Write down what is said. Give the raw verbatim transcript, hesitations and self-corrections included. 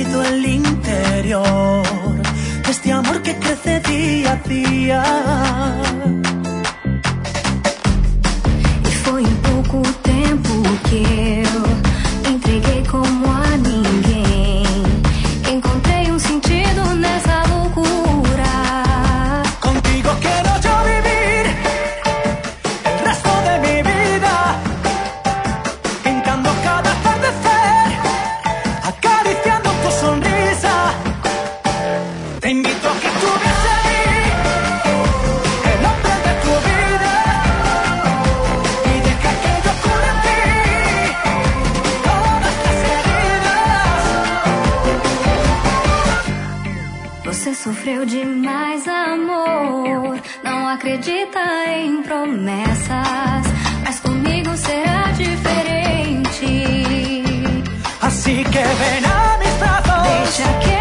bonito el interior de este amor que crece día a día. E foi em pouco tempo que eu entreguei como a ninguém. Encontrei um sentido nessa loucura. Contigo quiero yo vivir el resto de mi vida, pintando cada atardecer, acariciando tu sonrisa. Te invito a que tú veas en mí el hombre de tu vida y deja que yo cure en ti todas las heridas. Você sofreu demais, amor. Não acredita em promessas, mas comigo será diferente. Así que ven a mis brazos. Deixa que